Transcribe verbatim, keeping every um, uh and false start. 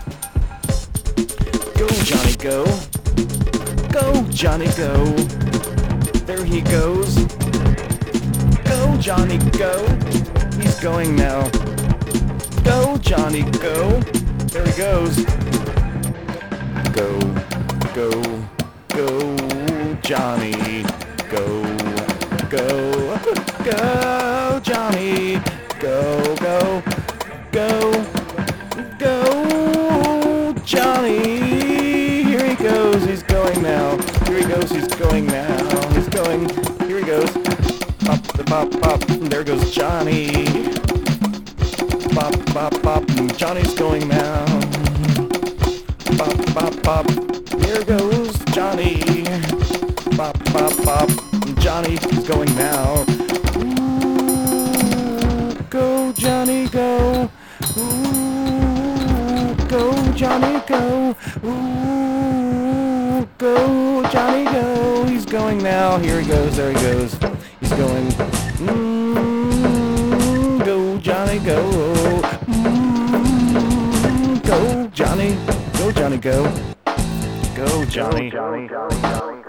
Go, Johnny, go. Go, Johnny, go. There he goes. Go, Johnny, go. He's going now. Go, Johnny, go. There he goes. Go, go, go, Johnny. Go, go, go, Johnny. Go, go, go, go, Johnny. Here he goes. He's going now. Here he goes. He's going now. He's going. Here he goes. Pop, pop, pop. There goes Johnny. Pop, pop, pop. Johnny's going now. Pop, pop, pop. Here goes Johnny. Pop, pop, pop. Johnny is going now. Ooh, go, Johnny, go. Ooh, go, Johnny, go. Ooh, go, Johnny, go. He's going now. Here he goes. There he goes. He's going. Mm, go, Johnny, go. Mm, go, Johnny. Go, Johnny, go. Go, Johnny. Johnny, Johnny, Johnny.